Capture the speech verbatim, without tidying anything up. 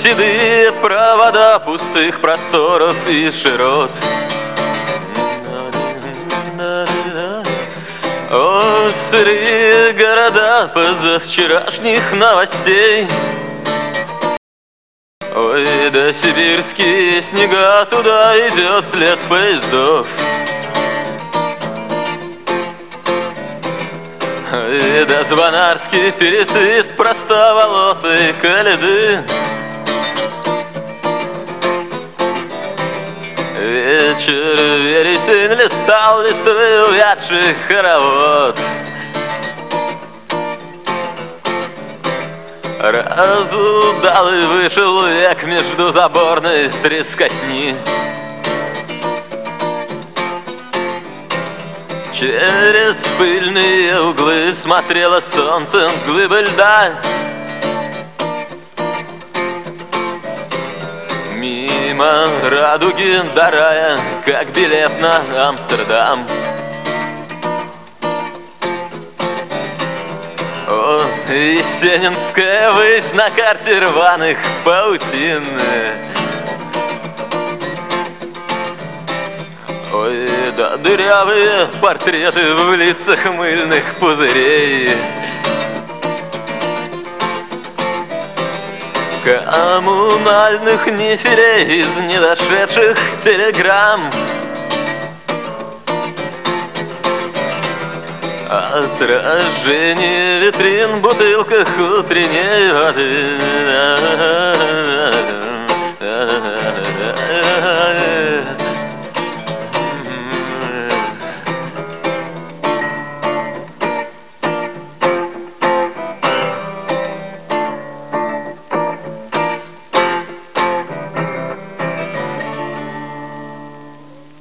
седые провода пустых просторов и широт. О, сырые города позавчерашних новостей. Ой, да сибирские снега, туда идет след поездов. Ой, да звонарский пересвист простоволосой коляды. Вечер вересень листал листвы увядший хоровод. Разудалый вышел век между заборной трескотни. Через пыльные углы смотрело солнцем глыбы льда. Мимо радуги до рая, как билет на Амстердам. О, Есенинская высь на карте рваных паутин. Ой, да дырявые портреты в лицах мыльных пузырей. Коммунальных нефилей из недошедших телеграмм. Отражение витрин в бутылках утренней воды.